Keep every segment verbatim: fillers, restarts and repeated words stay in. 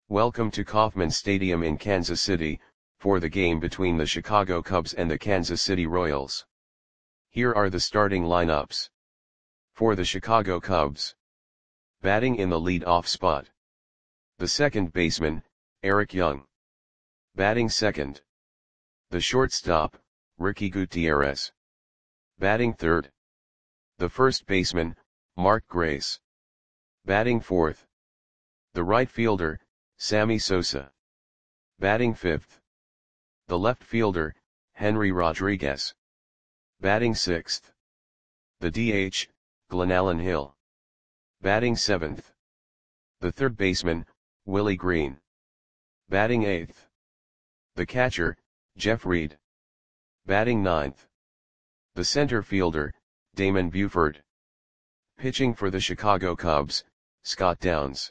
Welcome to Kauffman Stadium in Kansas City, for the game between the Chicago Cubs and the Kansas City Royals. Here are the starting lineups. For the Chicago Cubs. Batting in the lead-off spot. The second baseman, Eric Young. Batting second. The shortstop, Ricky Gutierrez. Batting third. The first baseman, Mark Grace. Batting fourth. The right fielder, Sammy Sosa. Batting fifth. The left fielder, Henry Rodriguez. Batting sixth. The D H, Glenallen Hill. Batting seventh. The third baseman, Willie Green. Batting eighth. The catcher, Jeff Reed. Batting ninth. The center fielder, Damon Buford. Pitching for the Chicago Cubs, Scott Downs.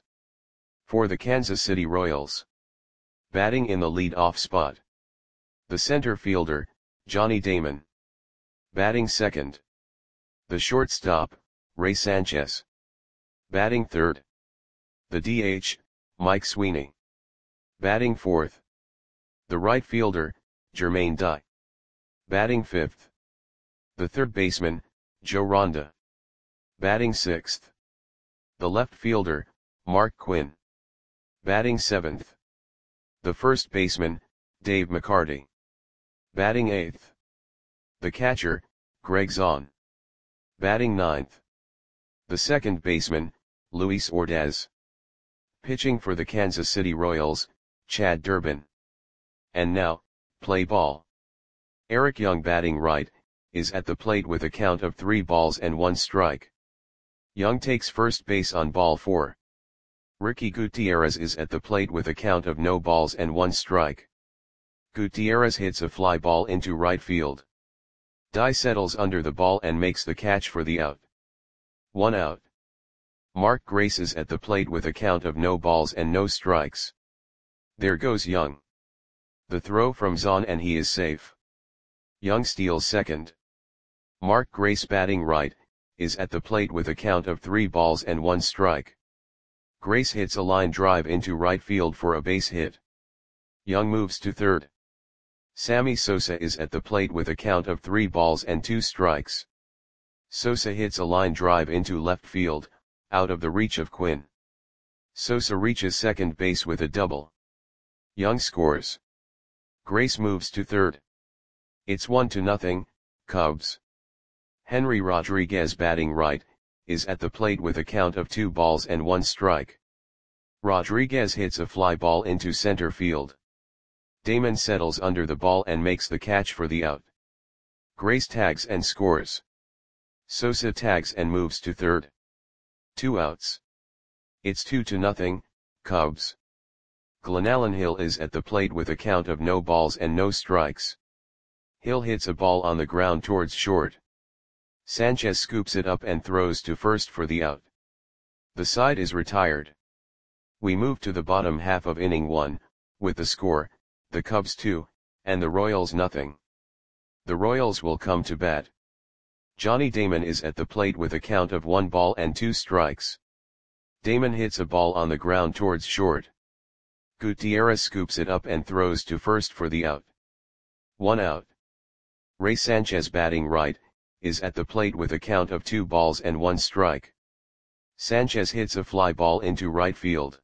For the Kansas City Royals. Batting in the lead-off spot. The center fielder, Johnny Damon. Batting second. The shortstop, Ray Sanchez. Batting third. The D H, Mike Sweeney. Batting fourth. The right fielder, Jermaine Dye. Batting fifth. The third baseman, Joe Ronda. Batting sixth. The left fielder, Mark Quinn. Batting seventh. The first baseman, Dave McCarty. Batting eighth. The catcher, Greg Zahn. Batting ninth. The second baseman, Luis Ordaz. Pitching for the Kansas City Royals, Chad Durbin. And now, play ball. Eric Young batting right, is at the plate with a count of three balls and one strike. Young takes first base on ball four. Ricky Gutierrez is at the plate with a count of no balls and one strike. Gutierrez hits a fly ball into right field. Dye settles under the ball and makes the catch for the out. One out. Mark Grace is at the plate with a count of no balls and no strikes. There goes Young. The throw from Zahn and he is safe. Young steals second. Mark Grace batting right, is at the plate with a count of three balls and one strike. Grace hits a line drive into right field for a base hit. Young moves to third. Sammy Sosa is at the plate with a count of three balls and two strikes. Sosa hits a line drive into left field, out of the reach of Quinn. Sosa reaches second base with a double. Young scores. Grace moves to third. It's one to nothing, Cubs. Henry Rodriguez batting right, is at the plate with a count of two balls and one strike. Rodriguez hits a fly ball into center field. Damon settles under the ball and makes the catch for the out. Grace tags and scores. Sosa tags and moves to third. Two outs. It's two to nothing, Cubs. Glenallen Hill is at the plate with a count of no balls and no strikes. Hill hits a ball on the ground towards short. Sanchez scoops it up and throws to first for the out. The side is retired. We move to the bottom half of inning one, with the score, the Cubs two, and the Royals nothing. The Royals will come to bat. Johnny Damon is at the plate with a count of one ball and two strikes. Damon hits a ball on the ground towards short. Gutierrez scoops it up and throws to first for the out. One out. Ray Sanchez batting right, is at the plate with a count of two balls and one strike. Sanchez hits a fly ball into right field.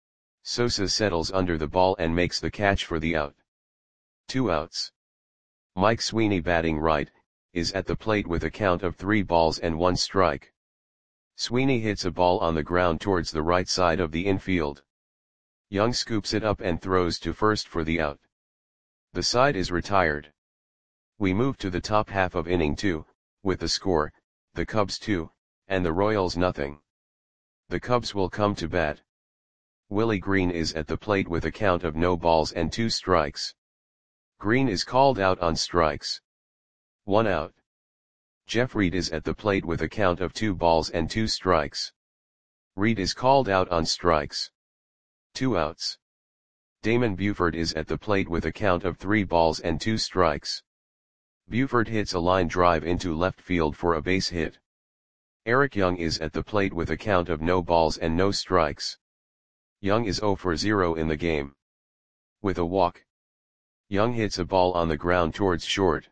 Sosa settles under the ball and makes the catch for the out. Two outs. Mike Sweeney batting right, is at the plate with a count of three balls and one strike. Sweeney hits a ball on the ground towards the right side of the infield. Young scoops it up and throws to first for the out. The side is retired. We move to the top half of inning two, with the score, the Cubs two, and the Royals nothing. The Cubs will come to bat. Willie Green is at the plate with a count of no balls and two strikes. Green is called out on strikes. One out. Jeff Reed is at the plate with a count of two balls and two strikes. Reed is called out on strikes. Two outs. Damon Buford is at the plate with a count of three balls and two strikes. Buford hits a line drive into left field for a base hit. Eric Young is at the plate with a count of no balls and no strikes. Young is zero for zero in the game. With a walk, Young hits a ball on the ground towards short.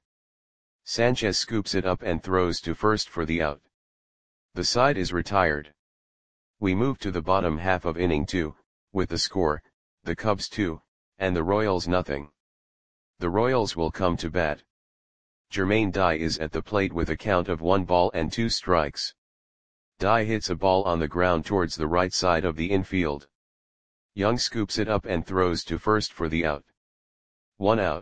Sanchez scoops it up and throws to first for the out. The side is retired. We move to the bottom half of inning two, with the score, the Cubs two, and the Royals nothing. The Royals will come to bat. Jermaine Dye is at the plate with a count of one ball and two strikes. Dye hits a ball on the ground towards the right side of the infield. Young scoops it up and throws to first for the out. One out.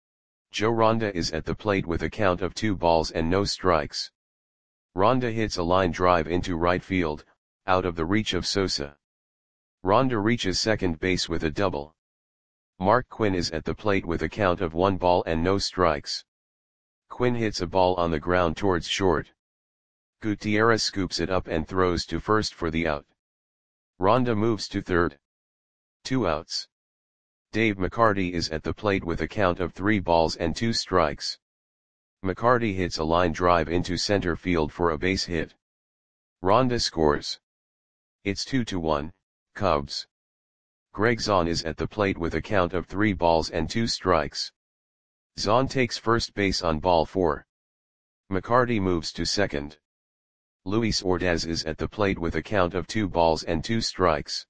Joe Ronda is at the plate with a count of two balls and no strikes. Ronda hits a line drive into right field, out of the reach of Sosa. Ronda reaches second base with a double. Mark Quinn is at the plate with a count of one ball and no strikes. Quinn hits a ball on the ground towards short. Gutierrez scoops it up and throws to first for the out. Ronda moves to third. Two outs. Dave McCarty is at the plate with a count of three balls and two strikes. McCarty hits a line drive into center field for a base hit. Ronda scores. It's two to one, Cubs. Greg Zahn is at the plate with a count of three balls and two strikes. Zahn takes first base on ball four. McCarty moves to second. Luis Ordaz is at the plate with a count of two balls and two strikes.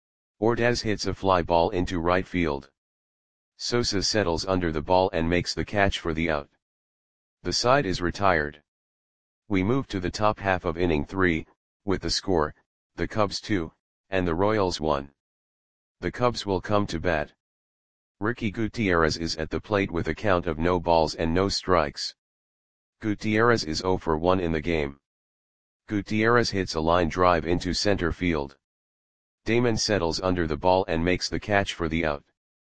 Ordaz hits a fly ball into right field. Sosa settles under the ball and makes the catch for the out. The side is retired. We move to the top half of inning three, with the score, the Cubs two, and the Royals one. The Cubs will come to bat. Ricky Gutierrez is at the plate with a count of no balls and no strikes. Gutierrez is zero for one in the game. Gutierrez hits a line drive into center field. Damon settles under the ball and makes the catch for the out.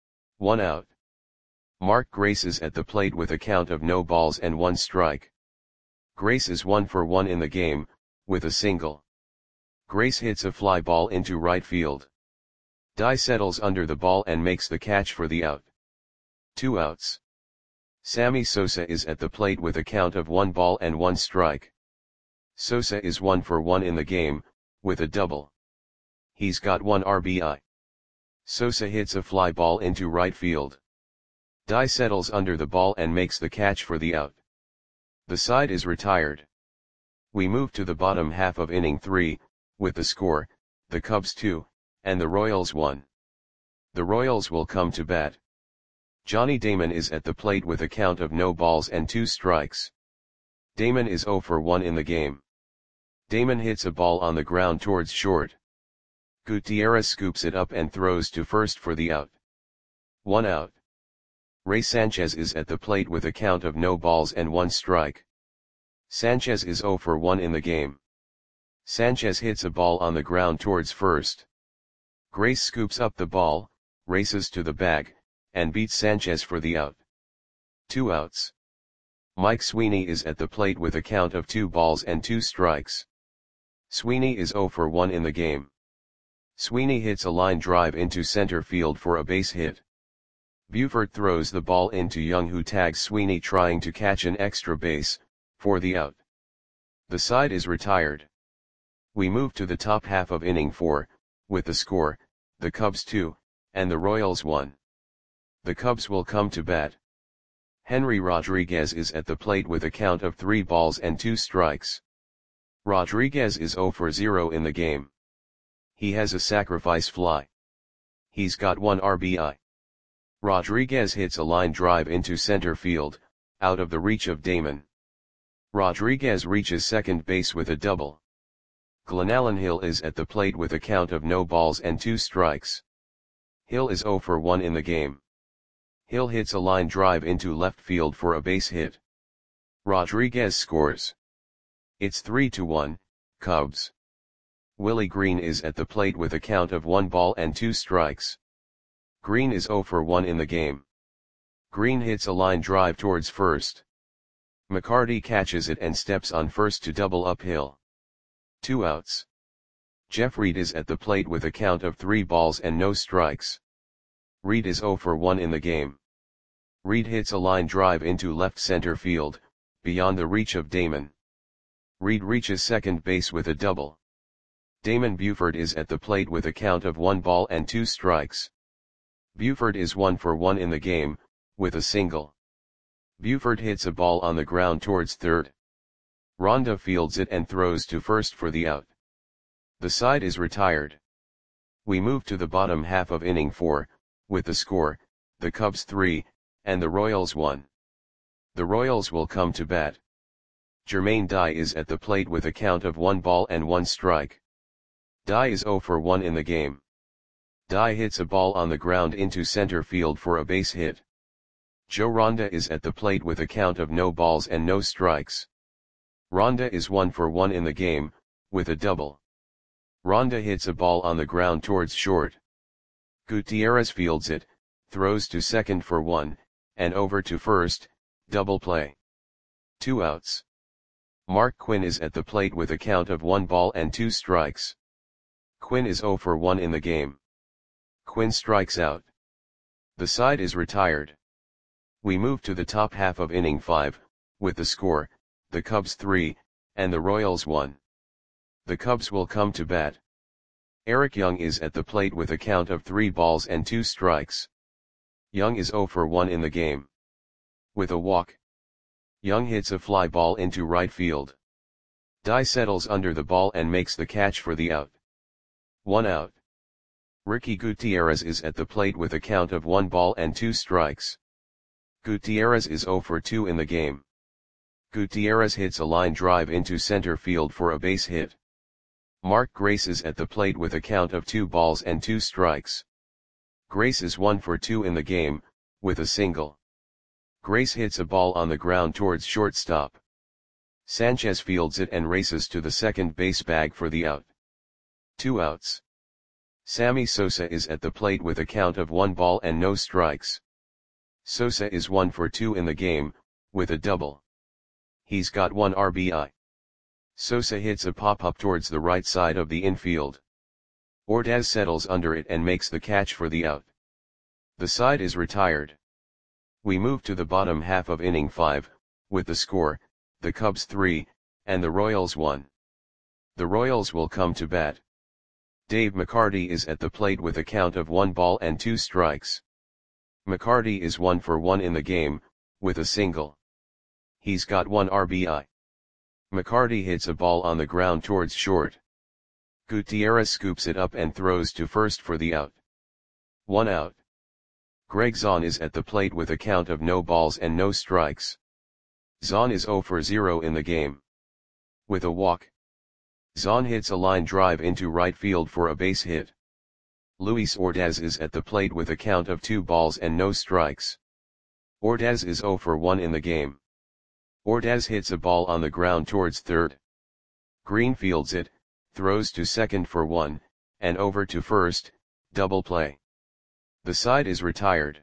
One out. Mark Grace is at the plate with a count of no balls and one strike. Grace is one for one in the game, with a single. Grace hits a fly ball into right field. Dye settles under the ball and makes the catch for the out. Two outs. Sammy Sosa is at the plate with a count of one ball and one strike. Sosa is one for one in the game, with a double. He's got one R B I. Sosa hits a fly ball into right field. Dye settles under the ball and makes the catch for the out. The side is retired. We move to the bottom half of inning three, with the score, the Cubs two, and the Royals one. The Royals will come to bat. Johnny Damon is at the plate with a count of no balls and two strikes. Damon is zero for one in the game. Damon hits a ball on the ground towards short. Gutierrez scoops it up and throws to first for the out. One out. Ray Sanchez is at the plate with a count of no balls and one strike. Sanchez is zero for one in the game. Sanchez hits a ball on the ground towards first. Grace scoops up the ball, races to the bag, and beats Sanchez for the out. Two outs. Mike Sweeney is at the plate with a count of two balls and two strikes. Sweeney is zero for one in the game. Sweeney hits a line drive into center field for a base hit. Buford throws the ball into Young, who tags Sweeney trying to catch an extra base, for the out. The side is retired. We move to the top half of inning four, with the score, the Cubs two, and the Royals one. The Cubs will come to bat. Henry Rodriguez is at the plate with a count of three balls and two strikes. Rodriguez is zero for zero in the game. He has a sacrifice fly. He's got one R B I. Rodriguez hits a line drive into center field, out of the reach of Damon. Rodriguez reaches second base with a double. Glenallen Hill is at the plate with a count of no balls and two strikes. Hill is zero for one in the game. Hill hits a line drive into left field for a base hit. Rodriguez scores. It's three to one, Cubs. Willie Green is at the plate with a count of one ball and two strikes. Green is zero for one in the game. Green hits a line drive towards first. McCarty catches it and steps on first to double up Hill. Two outs. Jeff Reed is at the plate with a count of three balls and no strikes. Reed is zero for one in the game. Reed hits a line drive into left center field, beyond the reach of Damon. Reed reaches second base with a double. Damon Buford is at the plate with a count of one ball and two strikes. Buford is one for one in the game, with a single. Buford hits a ball on the ground towards third. Ronda fields it and throws to first for the out. The side is retired. We move to the bottom half of inning four, with the score, the Cubs three, and the Royals one. The Royals will come to bat. Jermaine Dye is at the plate with a count of one ball and one strike. Dye is zero for one in the game. Dye hits a ball on the ground into center field for a base hit. Joe Ronda is at the plate with a count of no balls and no strikes. Ronda is one for one in the game, with a double. Ronda hits a ball on the ground towards short. Gutierrez fields it, throws to second for one, and over to first, double play. Two outs. Mark Quinn is at the plate with a count of one ball and two strikes. Quinn is zero for one in the game. Quinn strikes out. The side is retired. We move to the top half of inning five, with the score, the Cubs three, and the Royals one. The Cubs will come to bat. Eric Young is at the plate with a count of three balls and two strikes. Young is zero for one in the game. With a walk, Young hits a fly ball into right field. Dye settles under the ball and makes the catch for the out. One out. Ricky Gutierrez is at the plate with a count of one ball and two strikes. Gutierrez is zero for two in the game. Gutierrez hits a line drive into center field for a base hit. Mark Grace is at the plate with a count of two balls and two strikes. Grace is one for two in the game, with a single. Grace hits a ball on the ground towards shortstop. Sanchez fields it and races to the second base bag for the out. Two outs. Sammy Sosa is at the plate with a count of one ball and no strikes. Sosa is one for two in the game, with a double. He's got one R B I. Sosa hits a pop-up towards the right side of the infield. Ordaz settles under it and makes the catch for the out. The side is retired. We move to the bottom half of inning five, with the score, the Cubs three, and the Royals one. The Royals will come to bat. Dave McCarty is at the plate with a count of one ball and two strikes. McCarty is one for one in the game, with a single. He's got one R B I. McCarty hits a ball on the ground towards short. Gutierrez scoops it up and throws to first for the out. One out. Greg Zahn is at the plate with a count of no balls and no strikes. Zahn is zero for zero in the game. With a walk, Zahn hits a line drive into right field for a base hit. Luis Ordaz is at the plate with a count of two balls and no strikes. Ordaz is zero for one in the game. Ordaz hits a ball on the ground towards third. Green fields it, throws to second for one, and over to first, double play. The side is retired.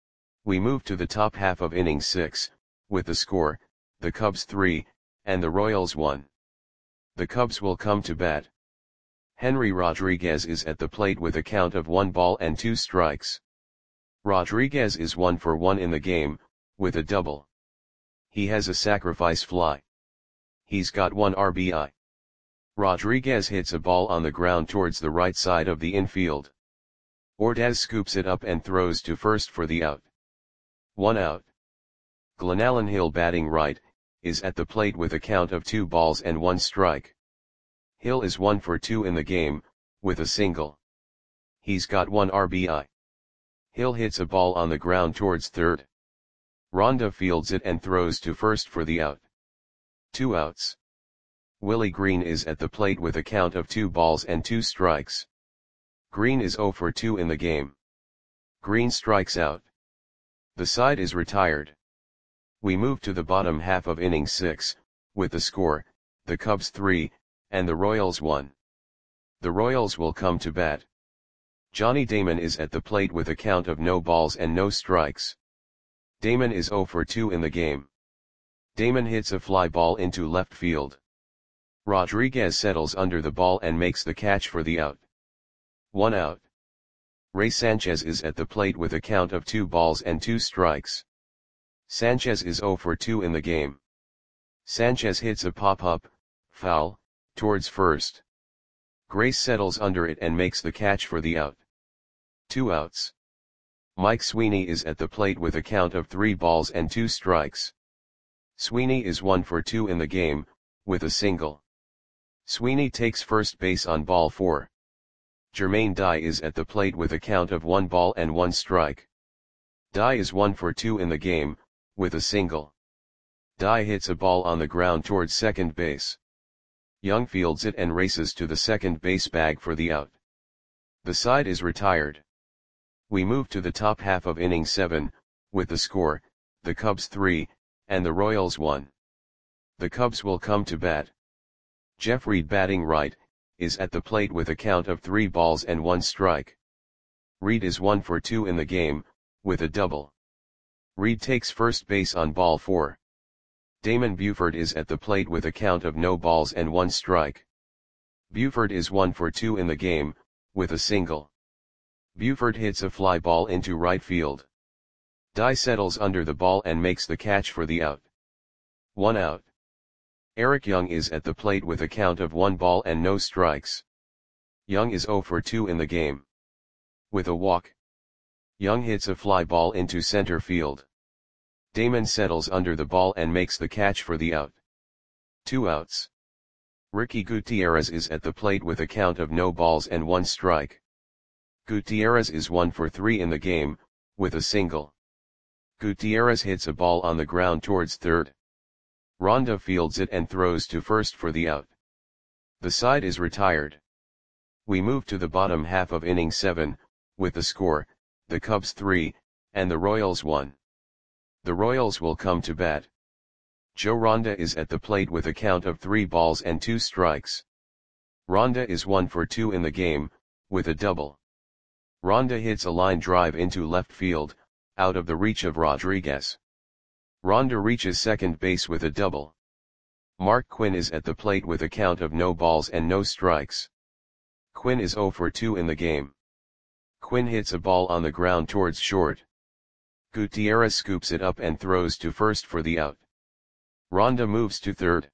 We move to the top half of inning six, with the score, the Cubs three, and the Royals one. The Cubs will come to bat. Henry Rodriguez is at the plate with a count of one ball and two strikes. Rodriguez is one for one in the game, with a double. He has a sacrifice fly. He's got one R B I. Rodriguez hits a ball on the ground towards the right side of the infield. Ordaz scoops it up and throws to first for the out. One out. Glenallen Hill, batting right, is at the plate with a count of two balls and one strike. Hill is one for two in the game, with a single. He's got one R B I. Hill hits a ball on the ground towards third. Ronda fields it and throws to first for the out. Two outs. Willie Green is at the plate with a count of two balls and two strikes. Green is zero for two in the game. Green strikes out. The side is retired. We move to the bottom half of inning six, with the score, the Cubs three, and the Royals one. The Royals will come to bat. Johnny Damon is at the plate with a count of no balls and no strikes. Damon is zero for two in the game. Damon hits a fly ball into left field. Rodriguez settles under the ball and makes the catch for the out. One out. Ray Sanchez is at the plate with a count of two balls and two strikes. Sanchez is zero for two in the game. Sanchez hits a pop-up, foul, towards first. Grace settles under it and makes the catch for the out. Two outs. Mike Sweeney is at the plate with a count of three balls and two strikes. Sweeney is one for two in the game, with a single. Sweeney takes first base on ball four. Jermaine Dye is at the plate with a count of one ball and one strike. Dye is one for two in the game, with a single. Dye hits a ball on the ground towards second base. Young fields it and races to the second base bag for the out. The side is retired. We move to the top half of inning seven, with the score, the Cubs three, and the Royals one. The Cubs will come to bat. Jeff Reed, batting right, is at the plate with a count of three balls and one strike. Reed is one for two in the game, with a double. Reed takes first base on ball four. Damon Buford is at the plate with a count of no balls and one strike. Buford is one for two in the game, with a single. Buford hits a fly ball into right field. Dye settles under the ball and makes the catch for the out. One out. Eric Young is at the plate with a count of one ball and no strikes. Young is zero for two in the game. With a walk. Young hits a fly ball into center field. Damon settles under the ball and makes the catch for the out. Two outs. Ricky Gutierrez is at the plate with a count of no balls and one strike. Gutierrez is one for three in the game, with a single. Gutierrez hits a ball on the ground towards third. Ronda fields it and throws to first for the out. The side is retired. We move to the bottom half of inning seven, with the score, the Cubs three, and the Royals one. The Royals will come to bat. Joe Ronda is at the plate with a count of three balls and two strikes. Ronda is one for two in the game, with a double. Ronda hits a line drive into left field, out of the reach of Rodriguez. Ronda reaches second base with a double. Mark Quinn is at the plate with a count of no balls and no strikes. Quinn is zero for two in the game. Quinn hits a ball on the ground towards short. Gutierrez scoops it up and throws to first for the out. Ronda moves to third.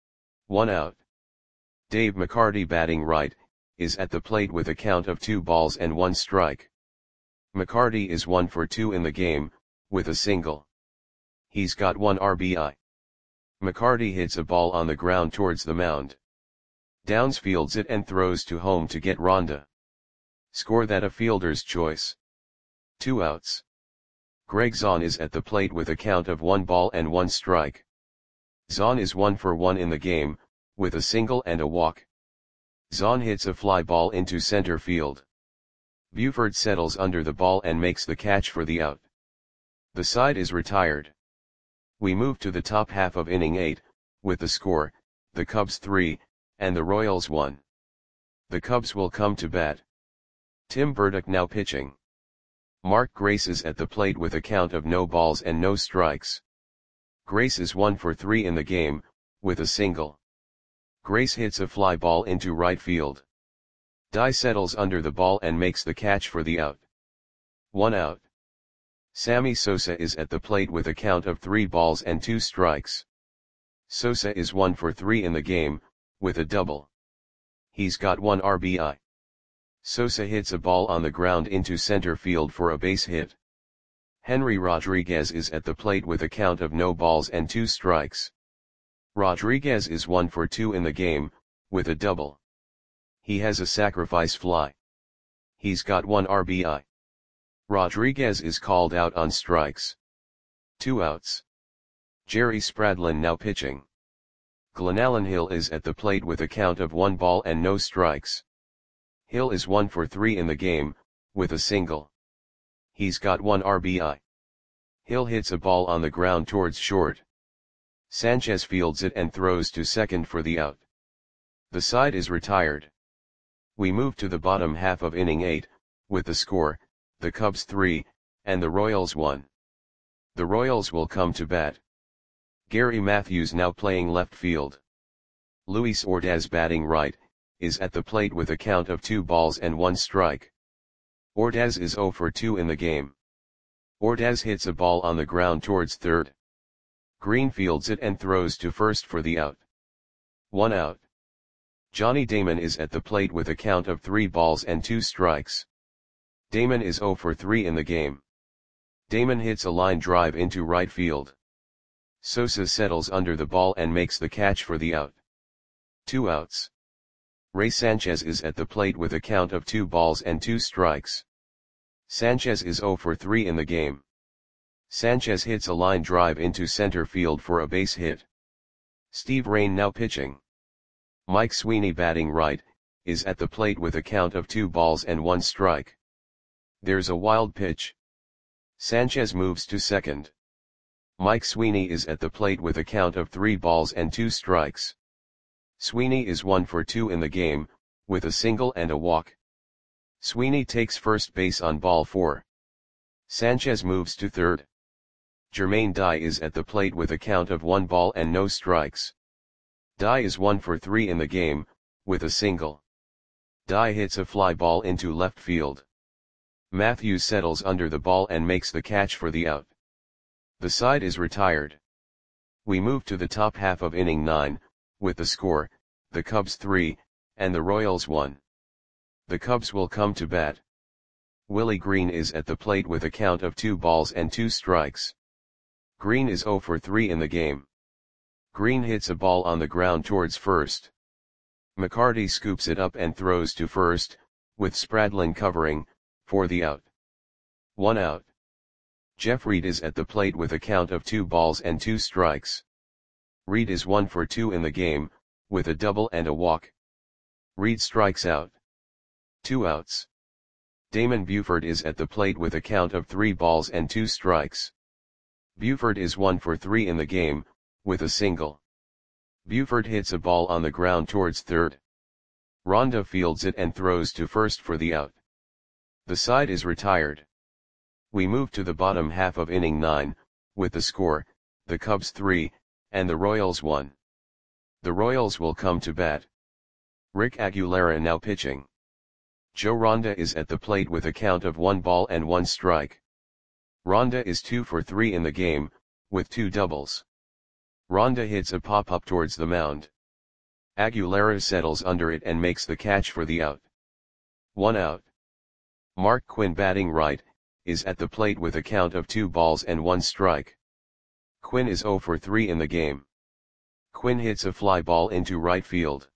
One out. Dave McCarty, batting right, is at the plate with a count of two balls and one strike. McCarty is one for two in the game, with a single. He's got one R B I. McCarty hits a ball on the ground towards the mound. Downs fields it and throws to home to get Ronda. Score that a fielder's choice. Two outs. Greg Zahn is at the plate with a count of one ball and one strike. Zahn is one for one in the game, with a single and a walk. Zahn hits a fly ball into center field. Buford settles under the ball and makes the catch for the out. The side is retired. We move to the top half of inning eight, with the score, the Cubs three, and the Royals one. The Cubs will come to bat. Tim Burdick now pitching. Mark Grace is at the plate with a count of no balls and no strikes. Grace is one for three in the game, with a single. Grace hits a fly ball into right field. Dye settles under the ball and makes the catch for the out. One out. Sammy Sosa is at the plate with a count of three balls and two strikes. Sosa is one for three in the game, with a double. He's got one R B I. Sosa hits a ball on the ground into center field for a base hit. Henry Rodriguez is at the plate with a count of no balls and two strikes. Rodriguez is one for two in the game, with a double. He has a sacrifice fly. He's got one R B I. Rodriguez is called out on strikes. Two outs. Jerry Spradlin now pitching. Glenallen Hill is at the plate with a count of one ball and no strikes. Hill is one for three in the game, with a single. He's got one R B I. Hill hits a ball on the ground towards short. Sanchez fields it and throws to second for the out. The side is retired. We move to the bottom half of inning eight, with the score, the Cubs three, and the Royals one. The Royals will come to bat. Gary Matthews now playing left field. Luis Ordaz, batting right, is at the plate with a count of two balls and one strike. Ordaz is zero for two in the game. Ordaz hits a ball on the ground towards third. Green fields it and throws to first for the out. One out. Johnny Damon is at the plate with a count of three balls and two strikes. Damon is zero for three in the game. Damon hits a line drive into right field. Sosa settles under the ball and makes the catch for the out. Two outs. Ray Sanchez is at the plate with a count of two balls and two strikes. Sanchez is zero for three in the game. Sanchez hits a line drive into center field for a base hit. Steve Rain now pitching. Mike Sweeney batting right, is at the plate with a count of two balls and one strike. There's a wild pitch. Sanchez moves to second. Mike Sweeney is at the plate with a count of three balls and two strikes. Sweeney is one for two in the game, with a single and a walk. Sweeney takes first base on ball four. Sanchez moves to third. Jermaine Dye is at the plate with a count of one ball and no strikes. Dye is one for three in the game, with a single. Dye hits a fly ball into left field. Matthews settles under the ball and makes the catch for the out. The side is retired. We move to the top half of inning nine, with the score, the Cubs three, and the Royals one. The Cubs will come to bat. Willie Green is at the plate with a count of two balls and two strikes. Green is zero for three in the game. Green hits a ball on the ground towards first. McCarty scoops it up and throws to first, with Spradlin covering, for the out. One out. Jeff Reed is at the plate with a count of two balls and two strikes. Reed is one for two in the game, with a double and a walk. Reed strikes out. Two outs. Damon Buford is at the plate with a count of three balls and two strikes. Buford is one for three in the game, with a single. Buford hits a ball on the ground towards third. Ronda fields it and throws to first for the out. The side is retired. We move to the bottom half of inning nine, with the score, the Cubs three, and the Royals one. The Royals will come to bat. Rick Aguilera now pitching. Joe Ronda is at the plate with a count of one ball and one strike. Ronda is two for three in the game, with two doubles. Ronda hits a pop-up towards the mound. Aguilera settles under it and makes the catch for the out. One out. Mark Quinn batting right, is at the plate with a count of two balls and one strike. Quinn is zero for three in the game. Quinn hits a fly ball into right field.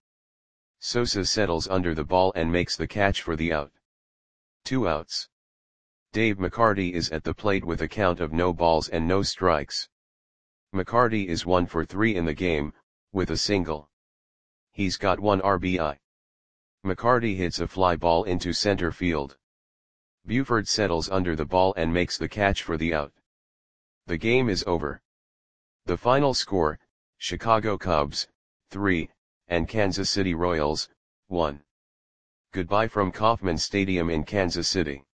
Sosa settles under the ball and makes the catch for the out. Two outs. Dave McCarty is at the plate with a count of no balls and no strikes. McCarty is one for three in the game, with a single. He's got one R B I. McCarty hits a fly ball into center field. Buford settles under the ball and makes the catch for the out. The game is over. The final score, Chicago Cubs, three, and Kansas City Royals, one. Goodbye from Kauffman Stadium in Kansas City.